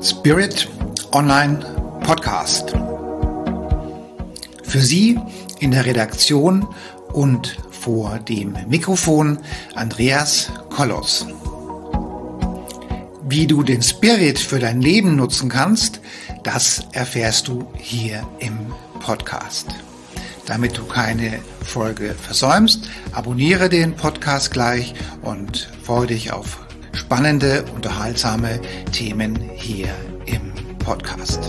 Spirit Online Podcast. Für Sie in der Redaktion und vor dem Mikrofon Andreas Kollos. Wie du den Spirit für dein Leben nutzen kannst, das erfährst du hier im Podcast. Damit du keine Folge versäumst, abonniere den Podcast gleich und freue dich auf spannende, unterhaltsame Themen hier im Podcast.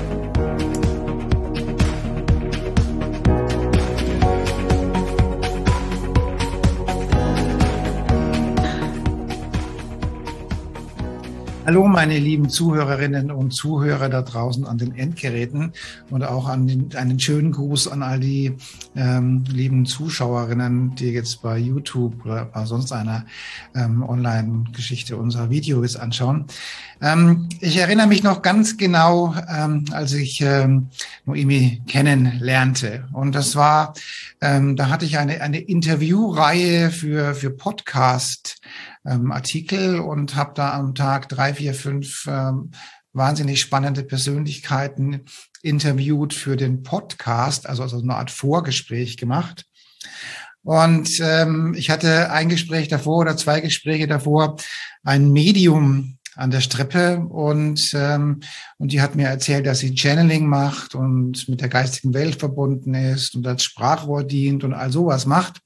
Hallo meine lieben Zuhörerinnen und Zuhörer da draußen an den Endgeräten und auch einen schönen Gruß an all die lieben Zuschauerinnen, die jetzt bei YouTube oder bei sonst einer Online-Geschichte unser Video jetzt anschauen. Ich erinnere mich noch ganz genau, als ich Noemi kennenlernte, und das war, da hatte ich eine Interviewreihe für Podcast Artikel und habe da am Tag 3, 4, 5 wahnsinnig spannende Persönlichkeiten interviewt für den Podcast, also eine Art Vorgespräch gemacht. Und ich hatte ein Gespräch davor oder 2 Gespräche davor, ein Medium an der Strippe, und die hat mir erzählt, dass sie Channeling macht und mit der geistigen Welt verbunden ist und als Sprachrohr dient und all sowas macht.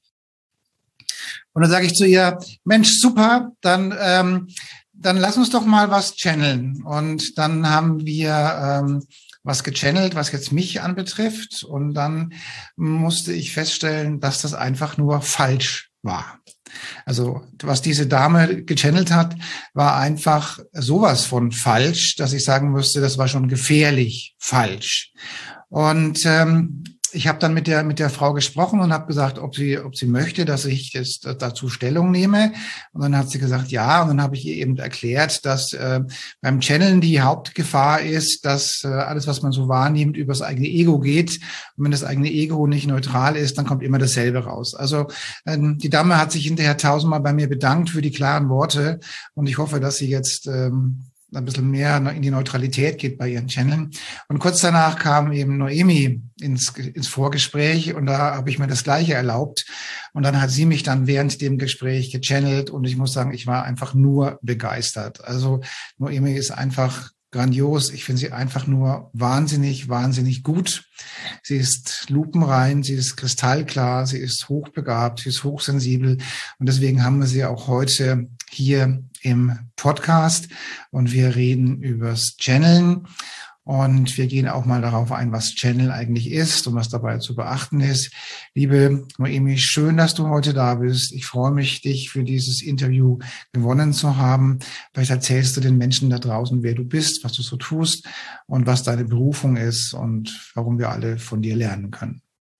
Und dann sage ich zu ihr: Mensch, super, dann lass uns doch mal was channeln. Und dann haben wir was gechannelt, was jetzt mich anbetrifft. Und dann musste ich feststellen, dass das einfach nur falsch war. Also was diese Dame gechannelt hat, war einfach sowas von falsch, dass ich sagen müsste, das war schon gefährlich falsch. Und ich habe dann mit der Frau gesprochen und habe gesagt, ob sie möchte, dass ich dazu Stellung nehme. Und dann hat sie gesagt, ja. Und dann habe ich ihr eben erklärt, dass beim Channeln die Hauptgefahr ist, dass alles, was man so wahrnimmt, über das eigene Ego geht. Und wenn das eigene Ego nicht neutral ist, dann kommt immer dasselbe raus. Also die Dame hat sich hinterher 1000-mal bei mir bedankt für die klaren Worte. Und ich hoffe, dass sie jetzt ein bisschen mehr in die Neutralität geht bei ihren Channeln. Und kurz danach kam eben Noemi ins Vorgespräch, und da habe ich mir das Gleiche erlaubt. Und dann hat sie mich dann während dem Gespräch gechannelt, und ich muss sagen, ich war einfach nur begeistert. Also Noemi ist einfach grandios. Ich finde sie einfach nur wahnsinnig, wahnsinnig gut. Sie ist lupenrein, sie ist kristallklar, sie ist hochbegabt, sie ist hochsensibel, und deswegen haben wir sie auch heute hier im Podcast, und wir reden übers Channeln, und wir gehen auch mal darauf ein, was Channel eigentlich ist und was dabei zu beachten ist. Liebe Noemi, schön, dass du heute da bist. Ich freue mich, dich für dieses Interview gewonnen zu haben. Vielleicht erzählst du den Menschen da draußen, wer du bist, was du so tust und was deine Berufung ist und warum wir alle von dir lernen können.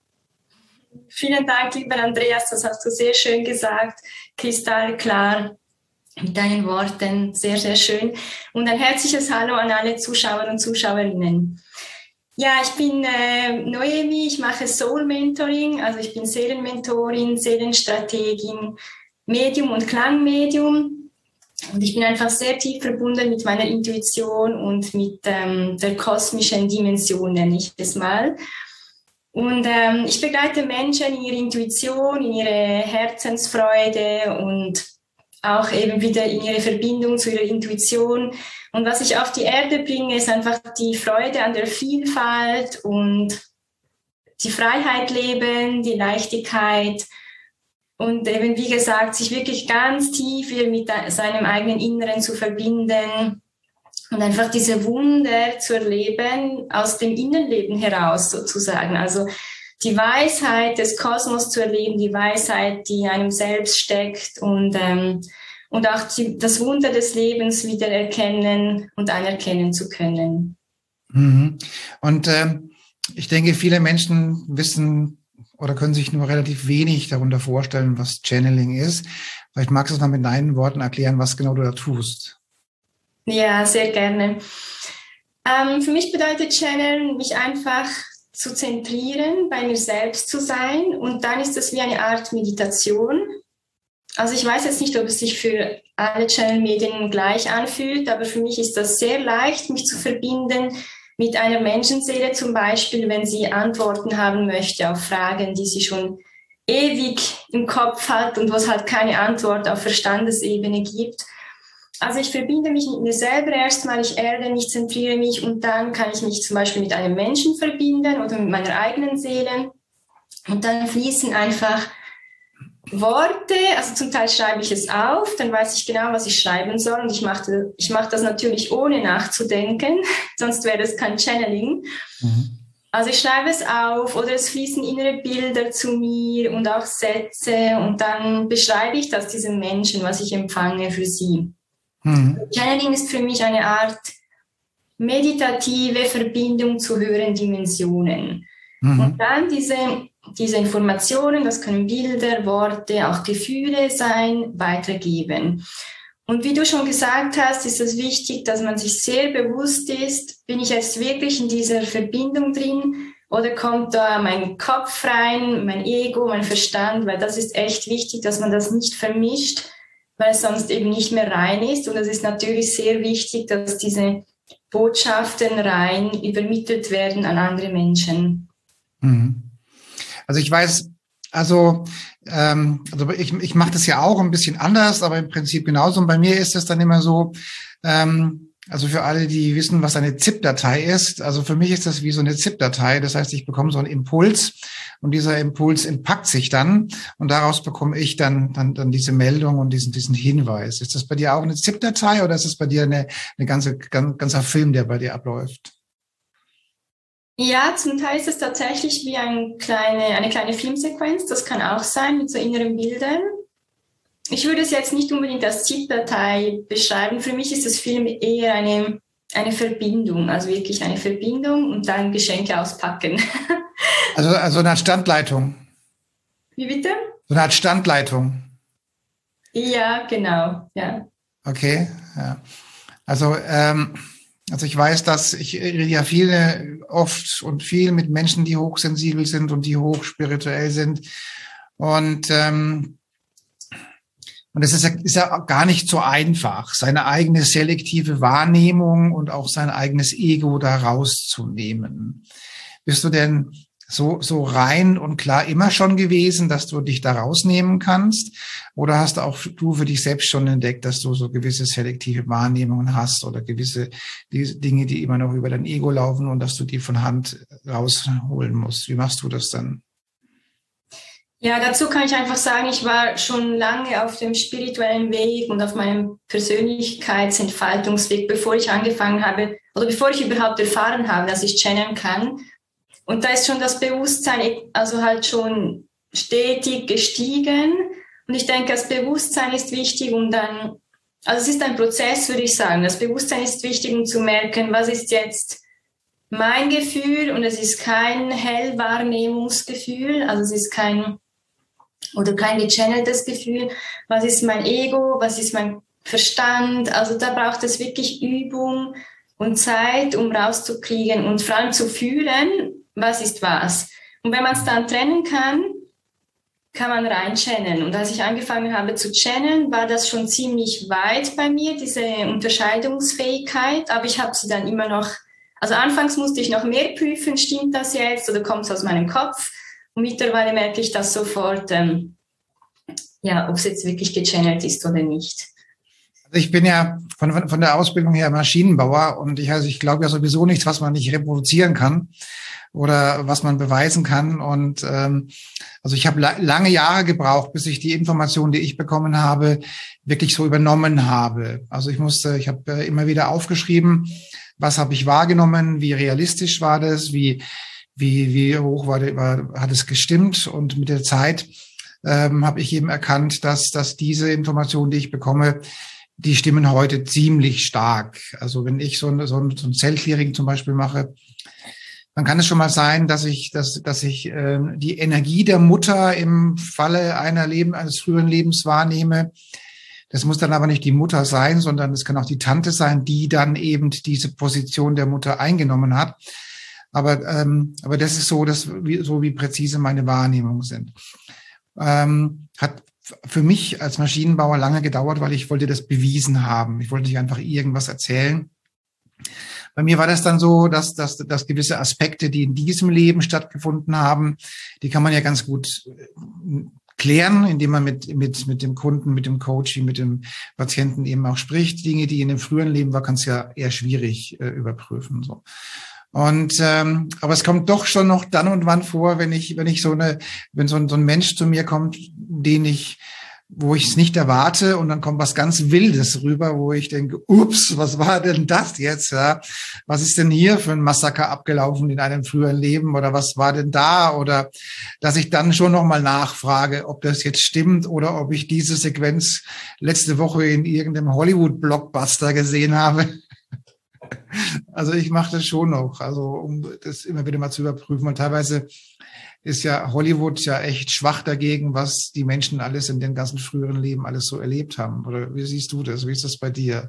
Vielen Dank, lieber Andreas, das hast du sehr schön gesagt, kristallklar. Mit deinen Worten, sehr, sehr schön. Und ein herzliches Hallo an alle Zuschauer und Zuschauerinnen. Ja, ich bin Noemi, ich mache Soul Mentoring, also ich bin Seelenmentorin, Seelenstrategin, Medium und Klangmedium. Und ich bin einfach sehr tief verbunden mit meiner Intuition und mit der kosmischen Dimension, nenne ich es mal. Und ich begleite Menschen in ihre Intuition, in ihre Herzensfreude und auch eben wieder in ihre Verbindung zu ihrer Intuition. Und was ich auf die Erde bringe, ist einfach die Freude an der Vielfalt und die Freiheit leben, die Leichtigkeit und eben, wie gesagt, sich wirklich ganz tief mit seinem eigenen Inneren zu verbinden und einfach diese Wunder zu erleben aus dem Innenleben heraus sozusagen. Also die Weisheit des Kosmos zu erleben, die Weisheit, die in einem selbst steckt, und auch das Wunder des Lebens wieder erkennen und anerkennen zu können. Und ich denke, viele Menschen wissen oder können sich nur relativ wenig darunter vorstellen, was Channeling ist. Vielleicht magst du es mal mit deinen Worten erklären, was genau du da tust. Ja, sehr gerne. Für mich bedeutet Channeln, mich einfach zu zentrieren, bei mir selbst zu sein, und dann ist das wie eine Art Meditation. Also ich weiß jetzt nicht, ob es sich für alle Channel-Medien gleich anfühlt, aber für mich ist das sehr leicht, mich zu verbinden mit einer Menschenseele zum Beispiel, wenn sie Antworten haben möchte auf Fragen, die sie schon ewig im Kopf hat und wo es halt keine Antwort auf Verstandesebene gibt. Also ich verbinde mich mit mir selber erstmal, ich erde mich, zentriere mich und dann kann ich mich zum Beispiel mit einem Menschen verbinden oder mit meiner eigenen Seele und dann fließen einfach Worte, also zum Teil schreibe ich es auf, dann weiß ich genau, was ich schreiben soll und ich mache das natürlich ohne nachzudenken, sonst wäre das kein Channeling. Mhm. Also ich schreibe es auf oder es fließen innere Bilder zu mir und auch Sätze und dann beschreibe ich das diesem Menschen, was ich empfange für sie. Mhm. Channeling ist für mich eine Art meditative Verbindung zu höheren Dimensionen. Mhm. Und dann diese Informationen, das können Bilder, Worte, auch Gefühle sein, weitergeben. Und wie du schon gesagt hast, ist es wichtig, dass man sich sehr bewusst ist, bin ich jetzt wirklich in dieser Verbindung drin oder kommt da mein Kopf rein, mein Ego, mein Verstand, weil das ist echt wichtig, dass man das nicht vermischt, weil es sonst eben nicht mehr rein ist. Und es ist natürlich sehr wichtig, dass diese Botschaften rein übermittelt werden an andere Menschen. Also ich weiß, ich mache das ja auch ein bisschen anders, aber im Prinzip genauso. Und bei mir ist es dann immer so, also für alle, die wissen, was eine ZIP-Datei ist, also für mich ist das wie so eine ZIP-Datei. Das heißt, ich bekomme so einen Impuls und dieser Impuls entpackt sich dann und daraus bekomme ich dann diese Meldung und diesen Hinweis. Ist das bei dir auch eine ZIP-Datei oder ist es bei dir eine ganzer Film, der bei dir abläuft? Ja, zum Teil ist es tatsächlich wie eine kleine Filmsequenz. Das kann auch sein mit so inneren Bildern. Ich würde es jetzt nicht unbedingt als ZIP-Datei beschreiben. Für mich ist das Film eher eine Verbindung, also wirklich eine Verbindung und dann Geschenke auspacken. Also eine Art Standleitung. Wie bitte? So eine Art Standleitung. Ja, genau, ja. Okay, ja. Also ich weiß, dass ich rede ja oft mit Menschen, die hochsensibel sind und die hochspirituell sind. Und es ist ja gar nicht so einfach, seine eigene selektive Wahrnehmung und auch sein eigenes Ego da rauszunehmen. Bist du denn so rein und klar immer schon gewesen, dass du dich da rausnehmen kannst? Oder hast auch du für dich selbst schon entdeckt, dass du so gewisse selektive Wahrnehmungen hast oder gewisse Dinge, die immer noch über dein Ego laufen und dass du die von Hand rausholen musst? Wie machst du das dann? Ja, dazu kann ich einfach sagen, ich war schon lange auf dem spirituellen Weg und auf meinem Persönlichkeitsentfaltungsweg, bevor ich angefangen habe oder bevor ich überhaupt erfahren habe, dass ich channeln kann. Und da ist schon das Bewusstsein, also halt schon stetig gestiegen. Und ich denke, das Bewusstsein ist wichtig, um dann, also es ist ein Prozess, würde ich sagen. Das Bewusstsein ist wichtig, um zu merken, was ist jetzt mein Gefühl und es ist kein Hellwahrnehmungsgefühl, also es ist kein gechanneltes Gefühl. Was ist mein Ego? Was ist mein Verstand? Also da braucht es wirklich Übung und Zeit, um rauszukriegen und vor allem zu fühlen, was ist was. Und wenn man es dann trennen kann, kann man rein channeln. Und als ich angefangen habe zu channeln, war das schon ziemlich weit bei mir, diese Unterscheidungsfähigkeit. Aber ich habe sie dann immer noch, also anfangs musste ich noch mehr prüfen, stimmt das jetzt oder kommt es aus meinem Kopf? Und mittlerweile merke ich das sofort, ob es jetzt wirklich gechannelt ist oder nicht. Also ich bin ja von der Ausbildung her Maschinenbauer und ich glaube ja sowieso nichts, was man nicht reproduzieren kann oder was man beweisen kann. Und also ich habe lange Jahre gebraucht, bis ich die Informationen, die ich bekommen habe, wirklich so übernommen habe. Also ich habe immer wieder aufgeschrieben, was habe ich wahrgenommen, wie realistisch war das, wie hoch hat es gestimmt. Und mit der Zeit habe ich eben erkannt, dass diese Informationen, die ich bekomme, die stimmen heute ziemlich stark. Also wenn ich so ein Cell-Clearing zum Beispiel mache, dann kann es schon mal sein, dass ich die Energie der Mutter im Falle eines früheren Lebens wahrnehme. Das muss dann aber nicht die Mutter sein, sondern es kann auch die Tante sein, die dann eben diese Position der Mutter eingenommen hat. Aber das ist so, wie präzise meine Wahrnehmungen sind. für mich als Maschinenbauer lange gedauert, weil ich wollte das bewiesen haben. Ich wollte nicht einfach irgendwas erzählen. Bei mir war das dann so, dass gewisse Aspekte, die in diesem Leben stattgefunden haben, die kann man ja ganz gut klären, indem man mit dem Kunden, mit dem Coaching, mit dem Patienten eben auch spricht. Dinge, die in dem früheren Leben war, kann es ja eher schwierig überprüfen. So. Und aber es kommt doch schon noch dann und wann vor, wenn so ein Mensch zu mir kommt, wo ich es nicht erwarte, und dann kommt was ganz Wildes rüber, wo ich denke, ups, was war denn das jetzt? Ja? Was ist denn hier für ein Massaker abgelaufen in einem früheren Leben, oder was war denn da? Oder dass ich dann schon nochmal nachfrage, ob das jetzt stimmt oder ob ich diese Sequenz letzte Woche in irgendeinem Hollywood-Blockbuster gesehen habe. Also ich mache das schon noch, also um das immer wieder mal zu überprüfen. Und teilweise ist ja Hollywood ja echt schwach dagegen, was die Menschen alles in den ganzen früheren Leben alles so erlebt haben. Oder wie siehst du das? Wie ist das bei dir?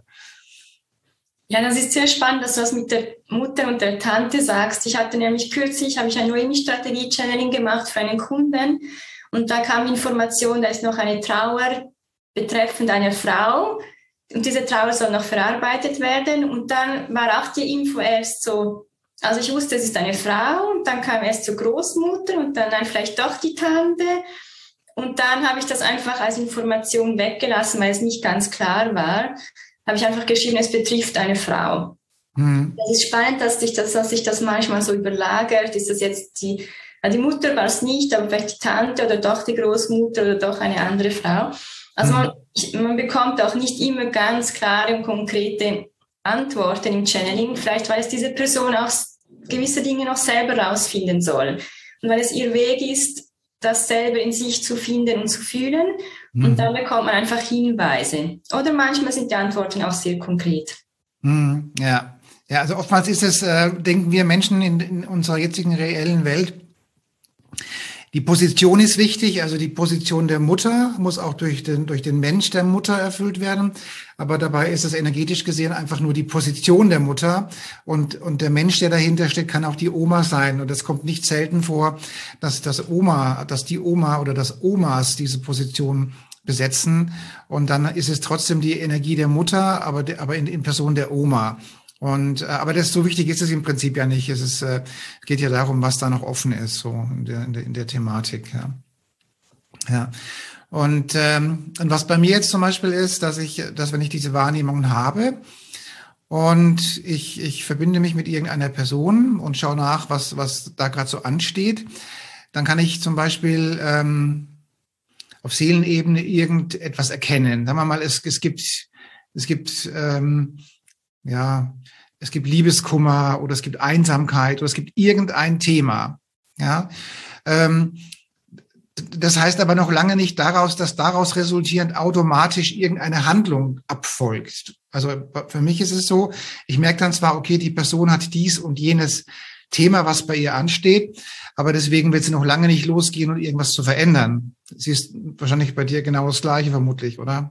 Ja, das ist sehr spannend, dass du das mit der Mutter und der Tante sagst. Ich hatte nämlich kürzlich, habe ich ein Noemi-Strategie-Channeling gemacht für einen Kunden, und da kam Information, da ist noch eine Trauer betreffend einer Frau, und diese Trauer soll noch verarbeitet werden, und dann war auch die Info erst so. Also ich wusste, es ist eine Frau, und dann kam erst zur Großmutter und dann vielleicht doch die Tante. Und dann habe ich das einfach als Information weggelassen, weil es nicht ganz klar war. Habe ich einfach geschrieben, es betrifft eine Frau. Das ist spannend, dass sich das manchmal so überlagert. Ist das jetzt die Mutter war es nicht, aber vielleicht die Tante oder doch die Großmutter oder doch eine andere Frau. Also man bekommt auch nicht immer ganz klare und konkrete Antworten im Channeling, vielleicht weil es diese Person auch gewisse Dinge noch selber rausfinden soll. Und weil es ihr Weg ist, das selber in sich zu finden und zu fühlen. Und dann bekommt man einfach Hinweise. Oder manchmal sind die Antworten auch sehr konkret. Ja, also oftmals ist es, denken wir Menschen in unserer jetzigen reellen Welt, die Position ist wichtig, also die Position der Mutter muss auch durch den Mensch der Mutter erfüllt werden. Aber dabei ist es energetisch gesehen einfach nur die Position der Mutter. Und der Mensch, der dahinter steht, kann auch die Oma sein. Und es kommt nicht selten vor, dass die Oma oder das Omas diese Position besetzen. Und dann ist es trotzdem die Energie der Mutter, aber in Person der Oma. Aber das so wichtig ist es im Prinzip ja nicht. Es geht ja darum, was da noch offen ist, so in der Thematik. Ja. Und was bei mir jetzt zum Beispiel ist, dass wenn ich diese Wahrnehmung habe und ich verbinde mich mit irgendeiner Person und schaue nach, was da gerade so ansteht, dann kann ich zum Beispiel auf Seelenebene irgendetwas erkennen. Sagen wir mal, es gibt Liebeskummer oder es gibt Einsamkeit oder es gibt irgendein Thema. Ja, das heißt aber noch lange nicht dass daraus resultierend automatisch irgendeine Handlung abfolgt. Also für mich ist es so, ich merke dann zwar, okay, die Person hat dies und jenes Thema, was bei ihr ansteht, aber deswegen wird sie noch lange nicht losgehen und irgendwas zu verändern. Sie ist wahrscheinlich bei dir genau das Gleiche vermutlich, oder?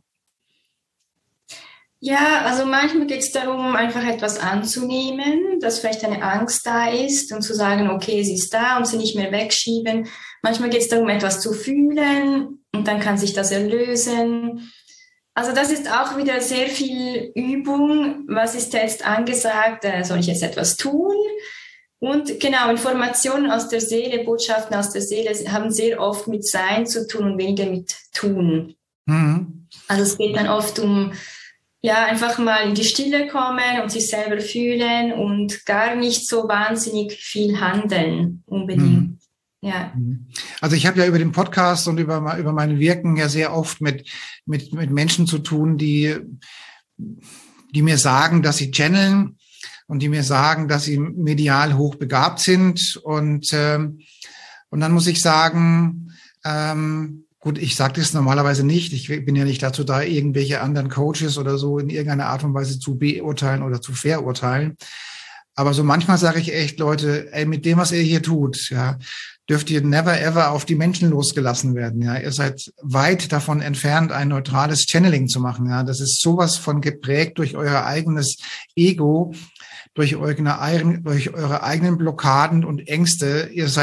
Ja, also manchmal geht es darum, einfach etwas anzunehmen, dass vielleicht eine Angst da ist und zu sagen, okay, sie ist da und sie nicht mehr wegschieben. Manchmal geht es darum, etwas zu fühlen und dann kann sich das erlösen. Also das ist auch wieder sehr viel Übung. Was ist jetzt angesagt? Soll ich jetzt etwas tun? Und genau, Informationen aus der Seele, Botschaften aus der Seele haben sehr oft mit Sein zu tun und weniger mit Tun. Also es geht dann oft um einfach mal in die Stille kommen und sich selber fühlen und gar nicht so wahnsinnig viel handeln unbedingt. Ja. Also ich habe ja über den Podcast und über mein Wirken ja sehr oft mit Menschen zu tun, die mir sagen, dass sie channeln und die mir sagen, dass sie medial hochbegabt sind. Und dann muss ich sagen, gut, ich sage das normalerweise nicht. Ich bin ja nicht dazu da, irgendwelche anderen Coaches oder so in irgendeiner Art und Weise zu beurteilen oder zu verurteilen. Aber so manchmal sage ich echt, Leute, mit dem, was ihr hier tut, ja, dürft ihr never ever auf die Menschen losgelassen werden. Ja, ihr seid weit davon entfernt, ein neutrales Channeling zu machen. Ja, das ist sowas von geprägt durch euer eigenes Ego, durch eure eigenen Blockaden und Ängste. Ihr seid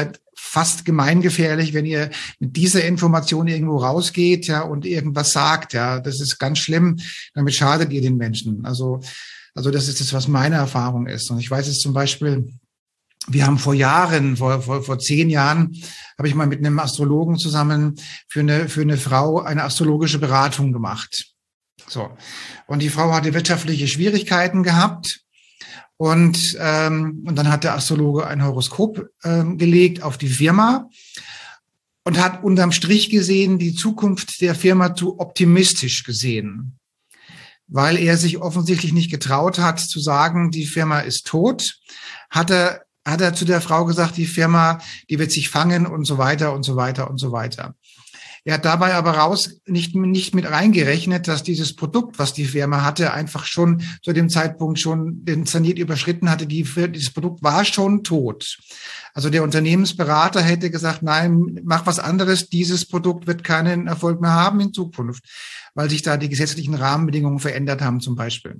fast gemeingefährlich, wenn ihr mit dieser Information irgendwo rausgeht, ja, und irgendwas sagt, ja. Das ist ganz schlimm. Damit schadet ihr den Menschen. Also das ist das, was meine Erfahrung ist. Und ich weiß jetzt zum Beispiel, wir haben vor Jahren, vor 10 Jahren, habe ich mal mit einem Astrologen zusammen für eine Frau eine astrologische Beratung gemacht. So. Und die Frau hatte wirtschaftliche Schwierigkeiten gehabt. Und dann hat der Astrologe ein Horoskop gelegt auf die Firma und hat unterm Strich gesehen, die Zukunft der Firma zu optimistisch gesehen, weil er sich offensichtlich nicht getraut hat zu sagen, die Firma ist tot, hat er zu der Frau gesagt, die Firma, die wird sich fangen und so weiter und so weiter und so weiter. Er hat dabei aber nicht mit reingerechnet, dass dieses Produkt, was die Firma hatte, einfach schon zu dem Zeitpunkt schon den Zenit überschritten hatte. Dieses Produkt war schon tot. Also der Unternehmensberater hätte gesagt, nein, mach was anderes. Dieses Produkt wird keinen Erfolg mehr haben in Zukunft, weil sich da die gesetzlichen Rahmenbedingungen verändert haben zum Beispiel.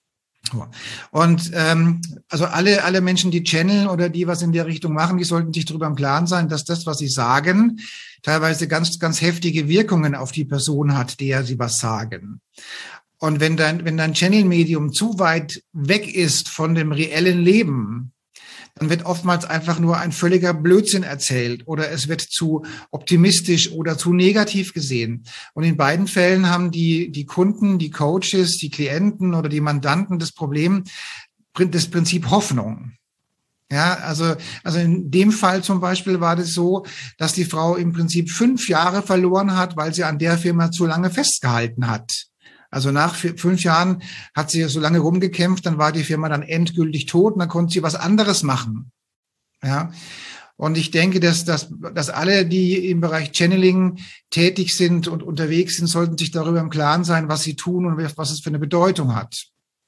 Und also alle Menschen, die channeln oder die was in der Richtung machen, die sollten sich darüber im Klaren sein, dass das, was sie sagen, teilweise ganz, ganz heftige Wirkungen auf die Person hat, der sie was sagen. Und wenn dein Channel-Medium zu weit weg ist von dem reellen Leben, dann wird oftmals einfach nur ein völliger Blödsinn erzählt oder es wird zu optimistisch oder zu negativ gesehen. Und in beiden Fällen haben die Kunden, die Coaches, die Klienten oder die Mandanten das Prinzip Hoffnung. Ja, also in dem Fall zum Beispiel war das so, dass die Frau im Prinzip 5 Jahre verloren hat, weil sie an der Firma zu lange festgehalten hat. Also nach 5 Jahren hat sie so lange rumgekämpft, dann war die Firma dann endgültig tot und dann konnte sie was anderes machen. Ja. Und ich denke, dass alle, die im Bereich Channeling tätig sind und unterwegs sind, sollten sich darüber im Klaren sein, was sie tun und was es für eine Bedeutung hat.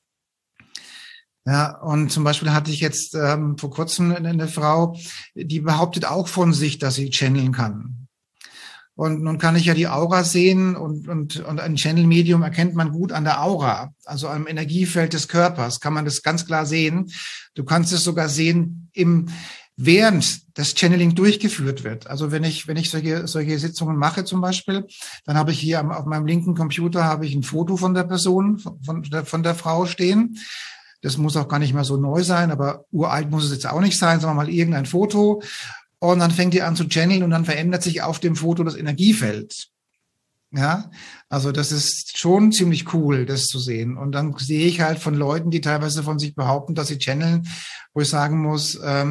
Ja, und zum Beispiel hatte ich jetzt vor kurzem eine Frau, die behauptet auch von sich, dass sie channeln kann. Und nun kann ich ja die Aura sehen und ein Channel-Medium erkennt man gut an der Aura, also am Energiefeld des Körpers, kann man das ganz klar sehen. Du kannst es sogar sehen während das Channeling durchgeführt wird. Also wenn ich solche Sitzungen mache zum Beispiel, dann habe ich hier auf meinem linken Computer habe ich ein Foto von der Person, von der Frau stehen. Das muss auch gar nicht mehr so neu sein, aber uralt muss es jetzt auch nicht sein, sagen wir mal irgendein Foto. Und dann fängt die an zu channeln und dann verändert sich auf dem Foto das Energiefeld. Ja, also das ist schon ziemlich cool, das zu sehen. Und dann sehe ich halt von Leuten, die teilweise von sich behaupten, dass sie channeln, wo ich sagen muss,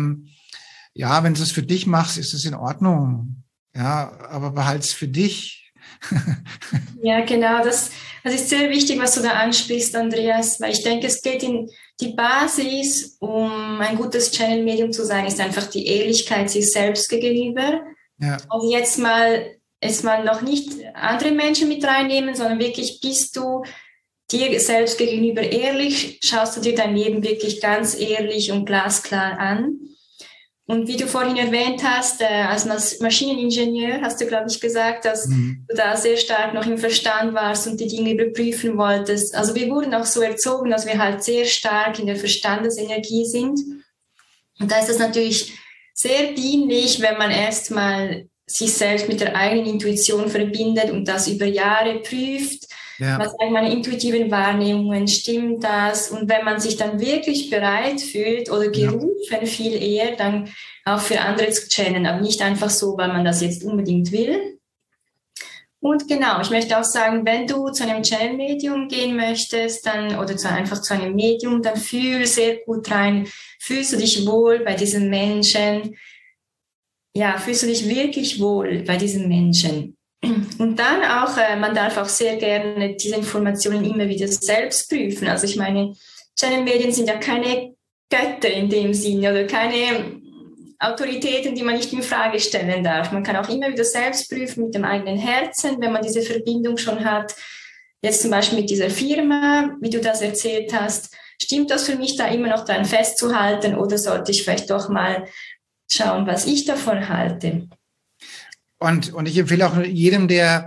ja, wenn du es für dich machst, ist es in Ordnung. Ja, aber behalt's für dich. Ja, genau. Das ist sehr wichtig, was du da ansprichst, Andreas, weil ich denke, es geht in die Basis, um ein gutes Channel-Medium zu sein, ist einfach die Ehrlichkeit sich selbst gegenüber. Ja. Also jetzt mal noch nicht andere Menschen mit reinnehmen, sondern wirklich bist du dir selbst gegenüber ehrlich, schaust du dir dein Leben wirklich ganz ehrlich und glasklar an. Und wie du vorhin erwähnt hast, als Maschineningenieur hast du, glaube ich, gesagt, dass du da sehr stark noch im Verstand warst und die Dinge überprüfen wolltest. Also wir wurden auch so erzogen, dass wir halt sehr stark in der Verstandesenergie sind. Und da ist es natürlich sehr dienlich, wenn man erstmal sich selbst mit der eigenen Intuition verbindet und das über Jahre prüft. Ja. Was sagen meine intuitiven Wahrnehmungen, stimmt das? Und wenn man sich dann wirklich bereit fühlt oder gerufen viel eher, dann auch für andere zu channeln, aber nicht einfach so, weil man das jetzt unbedingt will. Und genau, ich möchte auch sagen, wenn du zu einem Channel-Medium gehen möchtest, dann oder einfach zu einem Medium, dann fühl sehr gut rein. Fühlst du dich wohl bei diesem Menschen? Ja, fühlst du dich wirklich wohl bei diesem Menschen? Und dann auch, man darf auch sehr gerne diese Informationen immer wieder selbst prüfen. Also ich meine, Channel-Medien sind ja keine Götter in dem Sinne oder keine Autoritäten, die man nicht in Frage stellen darf. Man kann auch immer wieder selbst prüfen mit dem eigenen Herzen, wenn man diese Verbindung schon hat. Jetzt zum Beispiel mit dieser Firma, wie du das erzählt hast. Stimmt das für mich da immer noch dran festzuhalten oder sollte ich vielleicht doch mal schauen, was ich davon halte? Und ich empfehle auch jedem, der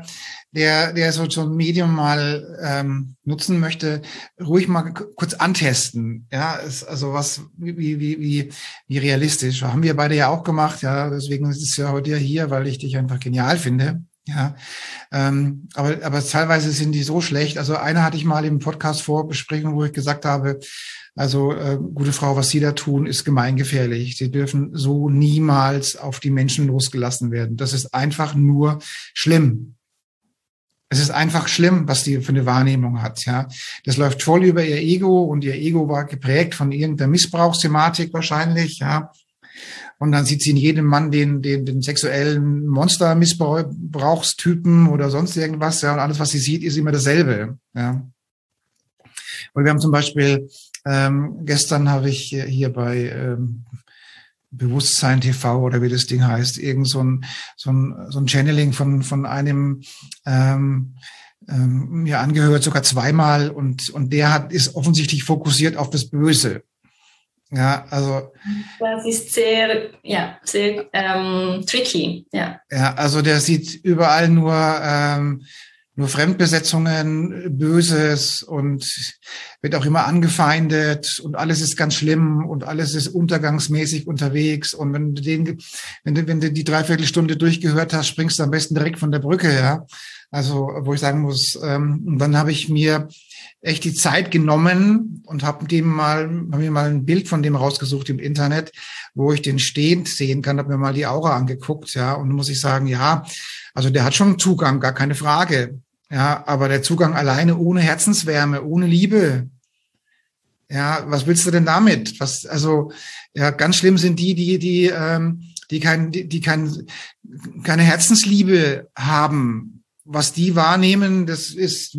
der so ein Medium mal nutzen möchte, ruhig mal kurz antesten. Ja, ist also wie realistisch. Haben wir beide ja auch gemacht. Ja, deswegen ist es ja heute hier, weil ich dich einfach genial finde. Ja, aber teilweise sind die so schlecht. Also eine hatte ich mal im Podcast Vorbesprechung, wo ich gesagt habe, also gute Frau, was Sie da tun, ist gemeingefährlich. Sie dürfen so niemals auf die Menschen losgelassen werden. Das ist einfach nur schlimm. Es ist einfach schlimm, was die für eine Wahrnehmung hat. Ja, das läuft voll über ihr Ego und ihr Ego war geprägt von irgendeiner Missbrauchsthematik wahrscheinlich. Ja. Und dann sieht sie in jedem Mann den sexuellen Monster-Missbrauchstypen oder sonst irgendwas. Ja, und alles, was sie sieht, ist immer dasselbe. Ja. Und wir haben zum Beispiel, gestern habe ich hier bei Bewusstsein TV oder wie das Ding heißt, irgend so ein Channeling von einem mir angehört, sogar zweimal. Und der ist offensichtlich fokussiert auf das Böse. Ja, also. Das ist sehr tricky, ja. Ja, also der sieht überall nur Fremdbesetzungen, Böses und wird auch immer angefeindet und alles ist ganz schlimm und alles ist untergangsmäßig unterwegs. Und wenn du die Dreiviertelstunde durchgehört hast, springst du am besten direkt von der Brücke, ja. Also, wo ich sagen muss, und dann habe ich mir echt die Zeit genommen und habe mir mal ein Bild von dem rausgesucht im Internet, wo ich den stehend sehen kann, habe mir mal die Aura angeguckt, ja, und muss ich sagen, ja, also der hat schon Zugang, gar keine Frage, ja, aber der Zugang alleine ohne Herzenswärme, ohne Liebe, ja, was willst du denn damit? Also, ja, ganz schlimm sind die keine Herzensliebe haben. Was die wahrnehmen, das ist,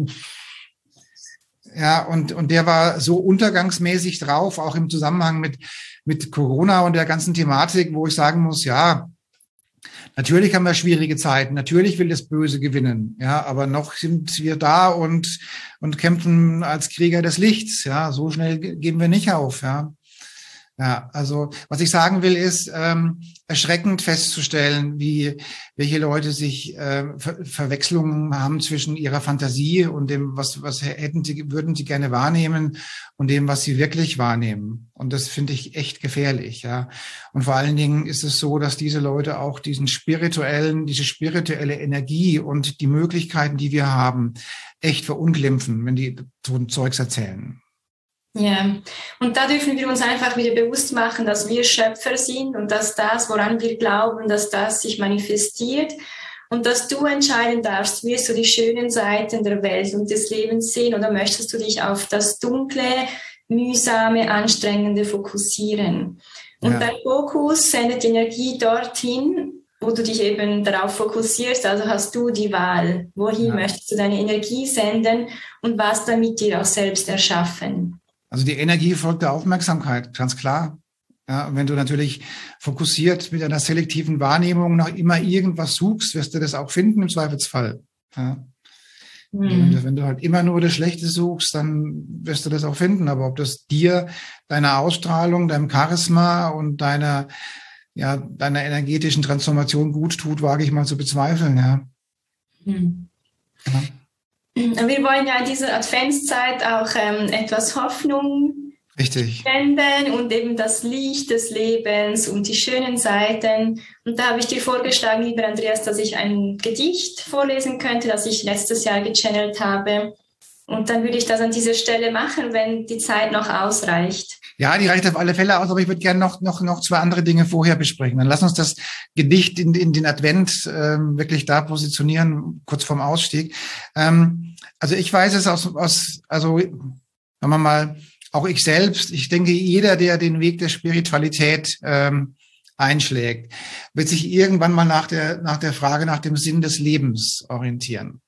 ja, und der war so untergangsmäßig drauf, auch im Zusammenhang mit Corona und der ganzen Thematik, wo ich sagen muss, ja, natürlich haben wir schwierige Zeiten, natürlich will das Böse gewinnen, ja, aber noch sind wir da und kämpfen als Krieger des Lichts, ja, so schnell geben wir nicht auf, ja. Ja, also was ich sagen will, ist erschreckend festzustellen, welche Leute sich Verwechslungen haben zwischen ihrer Fantasie und dem, was würden sie gerne wahrnehmen und dem, was sie wirklich wahrnehmen. Und das finde ich echt gefährlich, ja. Und vor allen Dingen ist es so, dass diese Leute auch diese spirituelle Energie und die Möglichkeiten, die wir haben, echt verunglimpfen, wenn die so ein Zeugs erzählen. Ja, und da dürfen wir uns einfach wieder bewusst machen, dass wir Schöpfer sind und dass das, woran wir glauben, dass das sich manifestiert und dass du entscheiden darfst, wirst du die schönen Seiten der Welt und des Lebens sehen oder möchtest du dich auf das Dunkle, mühsame, anstrengende fokussieren. Und dein Fokus sendet Energie dorthin, wo du dich eben darauf fokussierst, also hast du die Wahl, wohin möchtest du deine Energie senden und was damit dir auch selbst erschaffen. Also die Energie folgt der Aufmerksamkeit, ganz klar. Ja, und wenn du natürlich fokussiert mit einer selektiven Wahrnehmung noch immer irgendwas suchst, wirst du das auch finden im Zweifelsfall. Ja. Wenn du halt immer nur das Schlechte suchst, dann wirst du das auch finden. Aber ob das dir, deiner Ausstrahlung, deinem Charisma und deiner energetischen Transformation gut tut, wage ich mal zu bezweifeln. Ja. Ja. Wir wollen ja in dieser Adventszeit auch etwas Hoffnung spenden und eben das Licht des Lebens und die schönen Seiten. Und da habe ich dir vorgeschlagen, lieber Andreas, dass ich ein Gedicht vorlesen könnte, das ich letztes Jahr gechannelt habe. Und dann würde ich das an dieser Stelle machen, wenn die Zeit noch ausreicht. Ja, die reicht auf alle Fälle aus, aber ich würde gerne noch zwei andere Dinge vorher besprechen. Dann lass uns das Gedicht in den Advent wirklich da positionieren, kurz vorm Ausstieg. Also ich weiß es also sagen wir mal, auch ich selbst, ich denke, jeder, der den Weg der Spiritualität einschlägt, wird sich irgendwann mal nach der Frage nach dem Sinn des Lebens orientieren.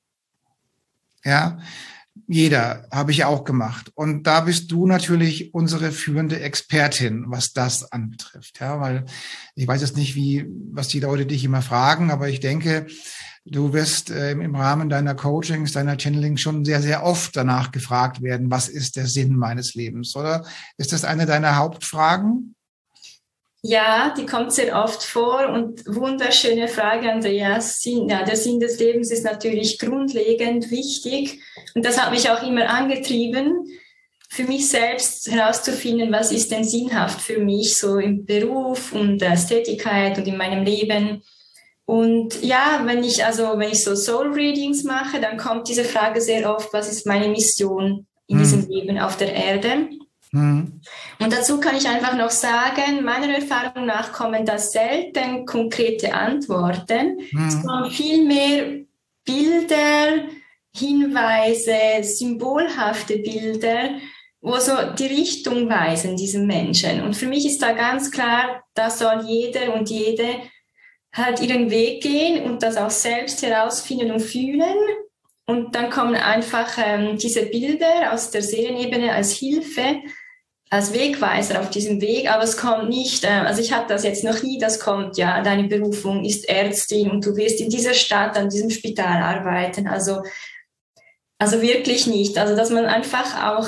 Ja, jeder, habe ich auch gemacht. Und da bist du natürlich unsere führende Expertin, was das anbetrifft. Ja, weil ich weiß jetzt nicht, was die Leute dich immer fragen, aber ich denke, du wirst im Rahmen deiner Coachings, deiner Channeling schon sehr, sehr oft danach gefragt werden, was ist der Sinn meines Lebens? Oder ist das eine deiner Hauptfragen? Ja, die kommt sehr oft vor und wunderschöne Frage, Andreas. Der Sinn des Lebens ist natürlich grundlegend wichtig und das hat mich auch immer angetrieben, für mich selbst herauszufinden, was ist denn sinnhaft für mich, so im Beruf und als Tätigkeit und in meinem Leben. Und ja, wenn ich so Soul Readings mache, dann kommt diese Frage sehr oft, was ist meine Mission in diesem Leben auf der Erde? Und dazu kann ich einfach noch sagen, meiner Erfahrung nach kommen da selten konkrete Antworten, sondern vielmehr Bilder, Hinweise, symbolhafte Bilder, wo so die Richtung weisen, diesen Menschen. Und für mich ist da ganz klar, da soll jeder und jede halt ihren Weg gehen und das auch selbst herausfinden und fühlen. Und dann kommen einfach diese Bilder aus der Seelenebene als Hilfe, als Wegweiser auf diesem Weg, aber es kommt nicht, also ich hatte das jetzt noch nie, das kommt, ja, deine Berufung ist Ärztin und du wirst in dieser Stadt, an diesem Spital arbeiten, also wirklich nicht, also dass man einfach auch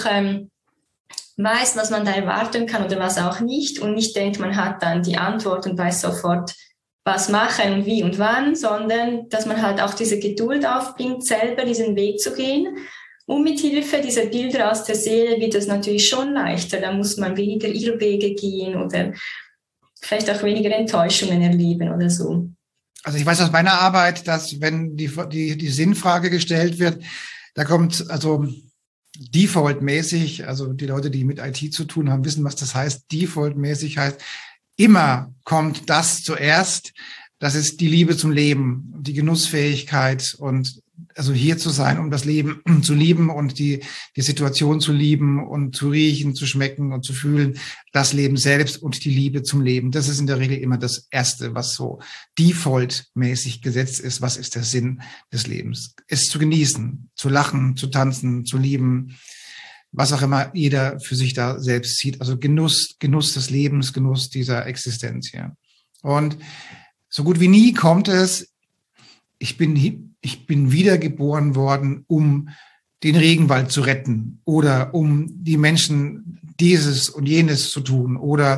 weiß, was man da erwarten kann oder was auch nicht und nicht denkt, man hat dann die Antwort und weiß sofort, was machen und wie und wann, sondern dass man halt auch diese Geduld aufbringt, selber diesen Weg zu gehen. Und mit Hilfe dieser Bilder aus der Seele wird es natürlich schon leichter. Da muss man weniger Irrwege gehen oder vielleicht auch weniger Enttäuschungen erleben oder so. Also ich weiß aus meiner Arbeit, dass wenn die Sinnfrage gestellt wird, da kommt also defaultmäßig, also die Leute, die mit IT zu tun haben, wissen, was das heißt. Defaultmäßig heißt, immer kommt das zuerst. Das ist die Liebe zum Leben, die Genussfähigkeit und also hier zu sein, um das Leben zu lieben und die Situation zu lieben und zu riechen, zu schmecken und zu fühlen, das Leben selbst und die Liebe zum Leben. Das ist in der Regel immer das Erste, was so defaultmäßig gesetzt ist. Was ist der Sinn des Lebens? Es zu genießen, zu lachen, zu tanzen, zu lieben, was auch immer jeder für sich da selbst sieht. Also Genuss des Lebens, Genuss dieser Existenz hier. Und so gut wie nie kommt es, ich bin wiedergeboren worden, um den Regenwald zu retten oder um die Menschen dieses und jenes zu tun oder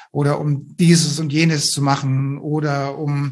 um dieses und jenes zu machen oder um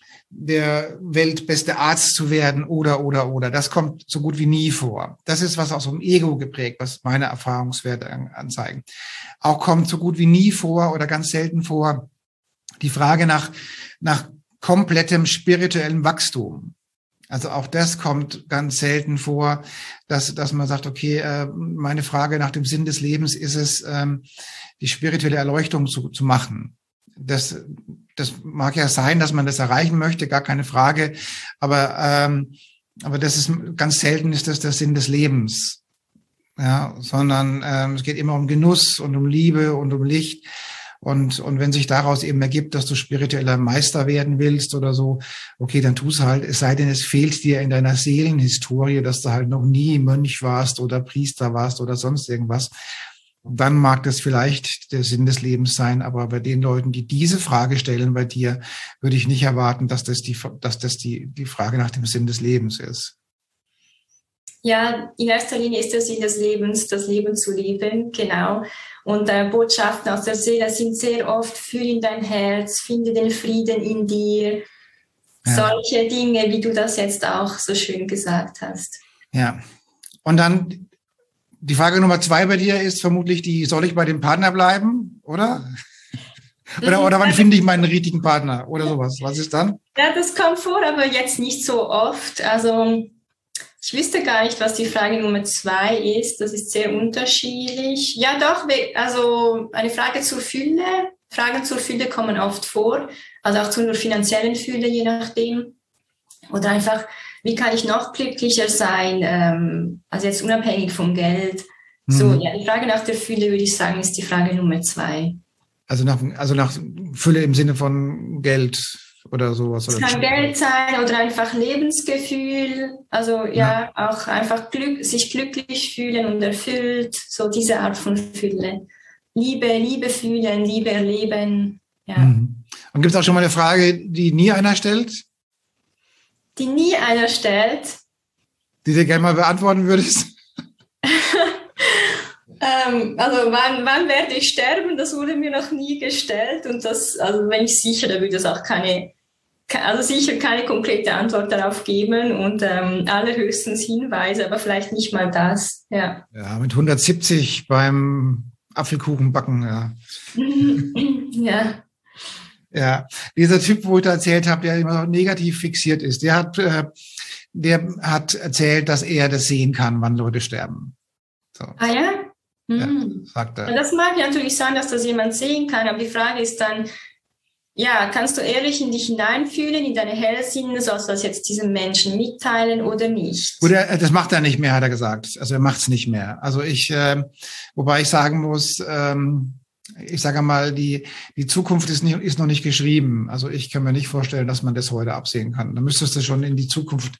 der weltbeste Arzt zu werden oder. Das kommt so gut wie nie vor. Das ist was aus dem Ego geprägt, was meine Erfahrungswerte anzeigen. Auch kommt so gut wie nie vor oder ganz selten vor die Frage nach komplettem spirituellem Wachstum. Also auch das kommt ganz selten vor, dass man sagt, okay, meine Frage nach dem Sinn des Lebens ist es, die spirituelle Erleuchtung zu machen. Das mag ja sein, dass man das erreichen möchte, gar keine Frage. Aber das ist ganz selten ist das der Sinn des Lebens. Ja, sondern es geht immer um Genuss und um Liebe und um Licht. Und wenn sich daraus eben ergibt, dass du spiritueller Meister werden willst oder so, okay, dann tu's halt. Es sei denn, es fehlt dir in deiner Seelenhistorie, dass du halt noch nie Mönch warst oder Priester warst oder sonst irgendwas. Dann mag das vielleicht der Sinn des Lebens sein. Aber bei den Leuten, die diese Frage stellen bei dir, würde ich nicht erwarten, dass das die Frage nach dem Sinn des Lebens ist. Ja, in erster Linie ist der Sinn des Lebens, das Leben zu leben, genau. Und Botschaften aus der Seele sind sehr oft, fühl in dein Herz, finde den Frieden in dir. Ja. Solche Dinge, wie du das jetzt auch so schön gesagt hast. Ja. Und dann die Frage Nummer 2 bei dir ist vermutlich die, soll ich bei dem Partner bleiben, oder? Oder wann finde ich meinen richtigen Partner oder sowas? Was ist dann? Ja, das kommt vor, aber jetzt nicht so oft. Also ich wüsste gar nicht, was die Frage Nummer 2 ist. Das ist sehr unterschiedlich. Ja, doch, also eine Frage zur Fülle. Fragen zur Fülle kommen oft vor. Also auch zur finanziellen Fülle, je nachdem. Oder einfach, wie kann ich noch glücklicher sein? Also jetzt unabhängig vom Geld. So, ja, die Frage nach der Fülle, würde ich sagen, ist die Frage Nummer 2. Also nach Fülle im Sinne von Geld oder sowas. Es kann Geld sein oder einfach Lebensgefühl, also ja, auch einfach sich glücklich fühlen und erfüllt, so diese Art von Fülle. Liebe fühlen, Liebe erleben, ja. Und gibt es auch schon mal eine Frage, die nie einer stellt? Die nie einer stellt? Die du gerne mal beantworten würdest? Also wann werde ich sterben? Das wurde mir noch nie gestellt. Und das, also wenn ich sicher, da würde es auch sicher keine konkrete Antwort darauf geben und allerhöchstens Hinweise, aber vielleicht nicht mal das. Ja, Ja, mit 170 beim Apfelkuchen backen, ja. ja. Ja, dieser Typ, wo ich da erzählt habe, der immer noch negativ fixiert ist, der hat erzählt, dass er das sehen kann, wann Leute sterben. So. Ah ja? Ja, sagt er. Ja, das mag natürlich sein, dass das jemand sehen kann, aber die Frage ist dann, ja, kannst du ehrlich in dich hineinfühlen, in deine Hellsinne, sollst du das jetzt diesem Menschen mitteilen oder nicht? Gut, das macht er nicht mehr, hat er gesagt. Also er macht es nicht mehr. Also wobei ich sagen muss, ich sage mal, die Zukunft ist noch nicht geschrieben. Also ich kann mir nicht vorstellen, dass man das heute absehen kann. Da müsstest du schon in die Zukunft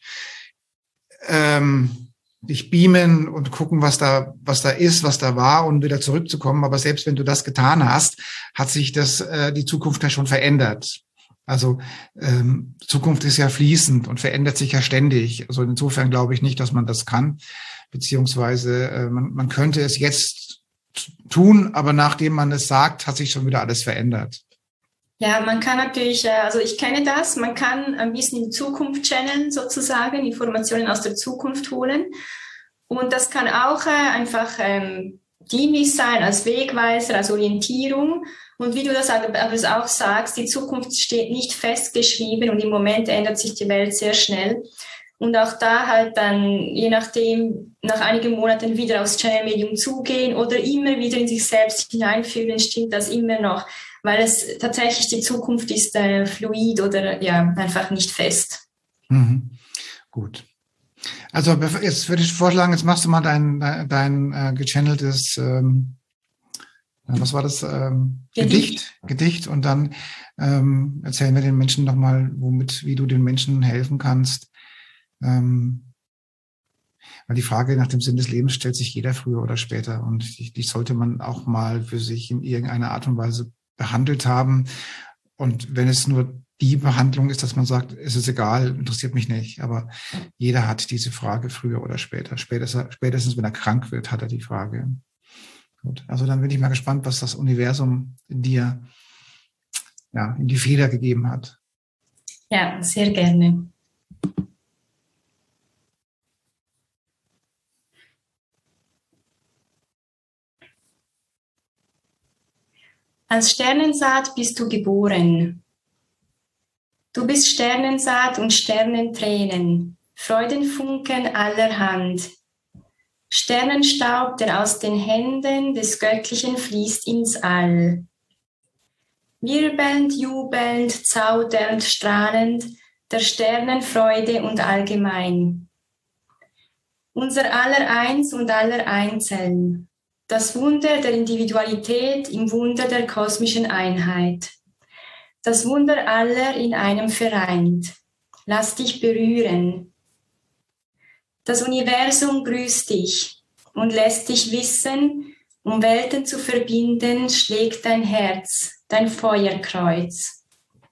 dich beamen und gucken, was da ist, was da war und wieder zurückzukommen. Aber selbst wenn du das getan hast, hat sich die Zukunft ja schon verändert. Also Zukunft ist ja fließend und verändert sich ja ständig. Also insofern glaube ich nicht, dass man das kann, beziehungsweise man könnte es jetzt tun, aber nachdem man es sagt, hat sich schon wieder alles verändert. Ja, man kann natürlich, also ich kenne das, man kann ein bisschen in die Zukunft channeln sozusagen, Informationen aus der Zukunft holen. Und das kann auch einfach dienlich sein als Wegweiser, als Orientierung. Und wie du das aber auch sagst, die Zukunft steht nicht festgeschrieben und im Moment ändert sich die Welt sehr schnell. Und auch da halt dann, je nachdem, nach einigen Monaten wieder aufs Channel-Medium zugehen oder immer wieder in sich selbst hineinfühlen, stimmt das immer noch. Weil es tatsächlich die Zukunft ist fluid oder ja, einfach nicht fest. Mhm. Gut. Also jetzt würde ich vorschlagen, jetzt machst du mal dein gechanneltes, was war das? Gedicht und dann erzählen wir den Menschen nochmal, wie du den Menschen helfen kannst. Weil die Frage nach dem Sinn des Lebens stellt sich jeder früher oder später und die sollte man auch mal für sich in irgendeiner Art und Weise behandelt haben. Und wenn es nur die Behandlung ist, dass man sagt, es ist egal, interessiert mich nicht. Aber jeder hat diese Frage früher oder später. Spätestens, wenn er krank wird, hat er die Frage. Gut. Also dann bin ich mal gespannt, was das Universum dir in die Feder gegeben hat. Ja, sehr gerne. Als Sternensaat bist du geboren. Du bist Sternensaat und Sternentränen, Freudenfunken allerhand. Sternenstaub, der aus den Händen des Göttlichen fließt ins All. Wirbelnd, jubelnd, zaudernd, strahlend, der Sternenfreude und allgemein. Unser aller Eins und aller Einzeln. Das Wunder der Individualität im Wunder der kosmischen Einheit. Das Wunder aller in einem vereint. Lass dich berühren. Das Universum grüßt dich und lässt dich wissen, um Welten zu verbinden, schlägt dein Herz, dein Feuerkreuz.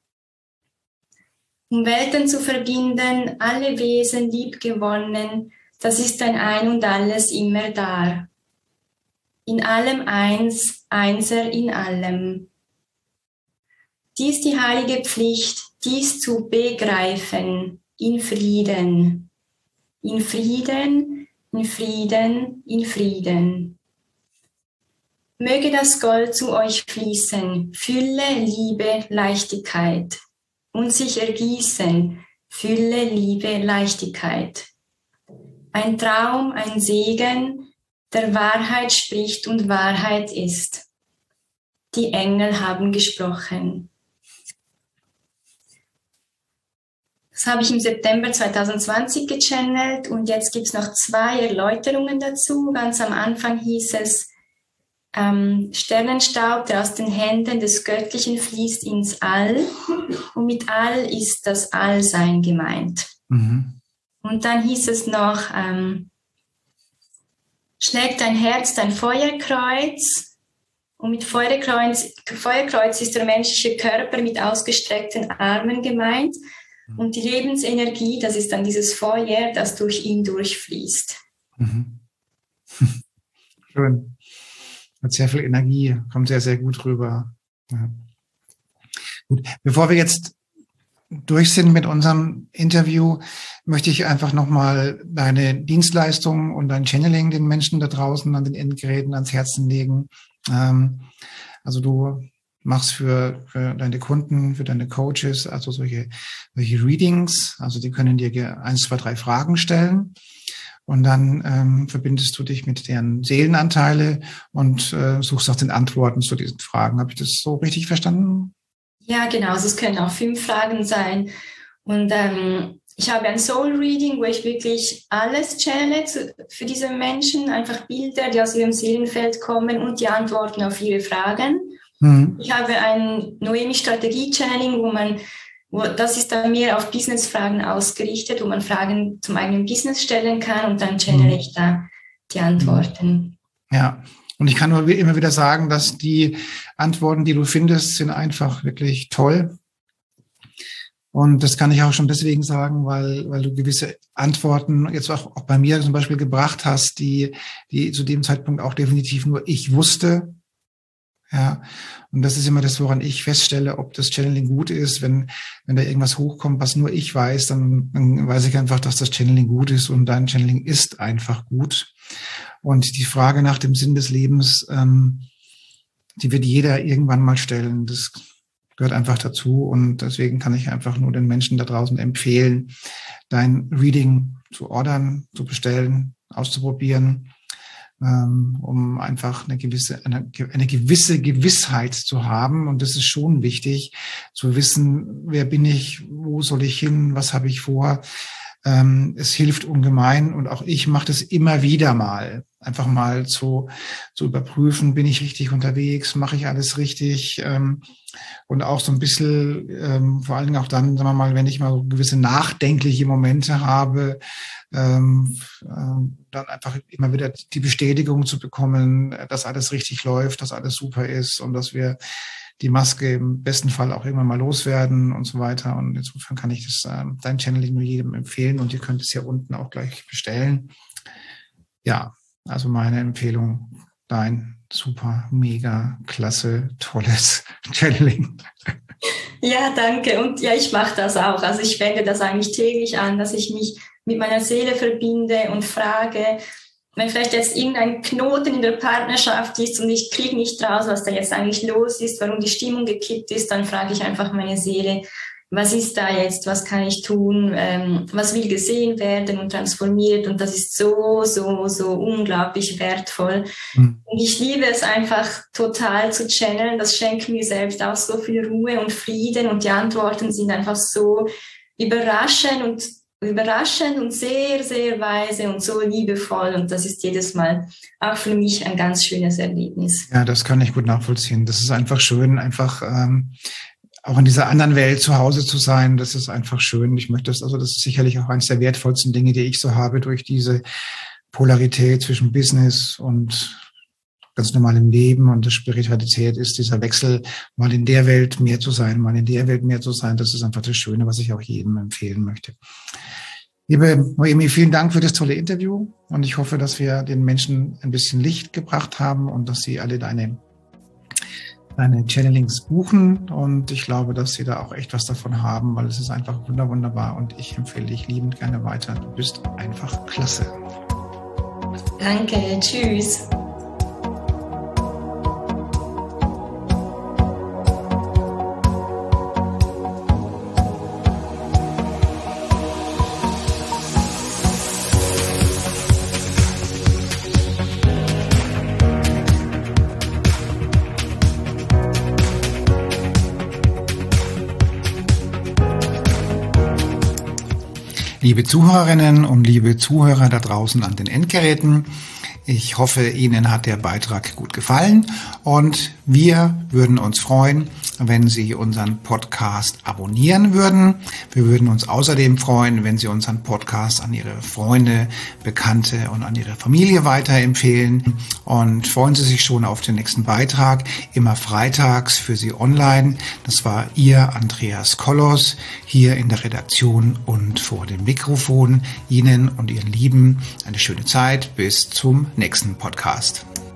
Um Welten zu verbinden, alle Wesen liebgewonnen, das ist dein Ein und Alles immer da. In allem eins, Einser in allem. Dies die heilige Pflicht, dies zu begreifen, in Frieden. In Frieden, in Frieden, in Frieden. Möge das Gold zu euch fließen, Fülle, Liebe, Leichtigkeit. Und sich ergießen, Fülle, Liebe, Leichtigkeit. Ein Traum, ein Segen, der Wahrheit spricht und Wahrheit ist. Die Engel haben gesprochen. Das habe ich im September 2020 gechannelt und jetzt gibt es noch 2 Erläuterungen dazu. Ganz am Anfang hieß es, Sternenstaub, der aus den Händen des Göttlichen fließt ins All und mit All ist das Allsein gemeint. Mhm. Und dann hieß es noch, schlägt dein Herz dein Feuerkreuz und mit Feuerkreuz ist der menschliche Körper mit ausgestreckten Armen gemeint und die Lebensenergie, das ist dann dieses Feuer, das durch ihn durchfließt. Mhm. Schön. Hat sehr viel Energie, kommt sehr, sehr gut rüber. Ja. Gut, bevor wir jetzt durch sind mit unserem Interview, möchte ich einfach nochmal deine Dienstleistung und dein Channeling den Menschen da draußen an den Endgeräten ans Herzen legen. Also du machst für deine Kunden, für deine Coaches, also solche Readings, also die können dir 1, 2, 3 Fragen stellen und dann verbindest du dich mit deren Seelenanteile und suchst nach den Antworten zu diesen Fragen. Habe ich das so richtig verstanden? Ja, genau. Also es können auch 5 Fragen sein. Und ich habe ein Soul Reading, wo ich wirklich alles channele für diese Menschen, einfach Bilder, die aus ihrem Seelenfeld kommen und die Antworten auf ihre Fragen. Ich habe ein Noemi-Strategie-Channeling, das ist dann mehr auf Business-Fragen ausgerichtet, wo man Fragen zum eigenen Business stellen kann und dann channele ich da die Antworten. Ja. Und ich kann nur immer wieder sagen, dass die Antworten, die du findest, sind einfach wirklich toll. Und das kann ich auch schon deswegen sagen, weil du gewisse Antworten jetzt auch bei mir zum Beispiel gebracht hast, die zu dem Zeitpunkt auch definitiv nur ich wusste. Ja. Und das ist immer das, woran ich feststelle, ob das Channeling gut ist. Wenn da irgendwas hochkommt, was nur ich weiß, dann weiß ich einfach, dass das Channeling gut ist und dein Channeling ist einfach gut. Und die Frage nach dem Sinn des Lebens, die wird jeder irgendwann mal stellen. Das gehört einfach dazu. Und deswegen kann ich einfach nur den Menschen da draußen empfehlen, dein Reading zu ordern, zu bestellen, auszuprobieren, um einfach eine gewisse Gewissheit zu haben. Und das ist schon wichtig, zu wissen, wer bin ich, wo soll ich hin, was habe ich vor. Es hilft ungemein und auch ich mache das immer wieder mal, einfach mal zu überprüfen, bin ich richtig unterwegs, mache ich alles richtig, und auch so ein bisschen, vor allen Dingen auch dann, sagen wir mal, wenn ich mal so gewisse nachdenkliche Momente habe, dann einfach immer wieder die Bestätigung zu bekommen, dass alles richtig läuft, dass alles super ist und dass wir die Maske im besten Fall auch irgendwann mal loswerden und so weiter. Und insofern kann ich das dein Channeling nur jedem empfehlen und ihr könnt es ja unten auch gleich bestellen. Ja, also meine Empfehlung, dein super, mega, klasse, tolles Channeling. Ja, danke. Und ja, ich mache das auch. Also ich wende das eigentlich täglich an, dass ich mich mit meiner Seele verbinde und frage, wenn vielleicht jetzt irgendein Knoten in der Partnerschaft ist und ich kriege nicht raus, was da jetzt eigentlich los ist, warum die Stimmung gekippt ist, dann frage ich einfach meine Seele, was ist da jetzt, was kann ich tun, was will gesehen werden und transformiert, und das ist so unglaublich wertvoll. Und ich liebe es einfach total zu channeln, das schenkt mir selbst auch so viel Ruhe und Frieden und die Antworten sind einfach so überraschend und sehr, sehr weise und so liebevoll. Und das ist jedes Mal auch für mich ein ganz schönes Erlebnis. Ja, das kann ich gut nachvollziehen. Das ist einfach schön, einfach auch in dieser anderen Welt zu Hause zu sein. Das ist einfach schön. Ich möchte das ist sicherlich auch eines der wertvollsten Dinge, die ich so habe, durch diese Polarität zwischen Business und ganz normalem Leben und der Spiritualität ist dieser Wechsel, mal in der Welt mehr zu sein, mal in der Welt mehr zu sein. Das ist einfach das Schöne, was ich auch jedem empfehlen möchte. Liebe Noemi, vielen Dank für das tolle Interview und ich hoffe, dass wir den Menschen ein bisschen Licht gebracht haben und dass sie alle deine Channelings buchen, und ich glaube, dass sie da auch echt was davon haben, weil es ist einfach wunderbar und ich empfehle dich liebend gerne weiter. Du bist einfach klasse. Danke, tschüss. Liebe Zuhörerinnen und liebe Zuhörer da draußen an den Endgeräten, ich hoffe, Ihnen hat der Beitrag gut gefallen und wir würden uns freuen, wenn Sie unseren Podcast abonnieren würden. Wir würden uns außerdem freuen, wenn Sie unseren Podcast an Ihre Freunde, Bekannte und an Ihre Familie weiterempfehlen, und freuen Sie sich schon auf den nächsten Beitrag, immer freitags für Sie online. Das war Ihr Andreas Kollos hier in der Redaktion und vor dem Mikrofon. Ihnen und Ihren Lieben eine schöne Zeit. Bis zum nächsten Podcast.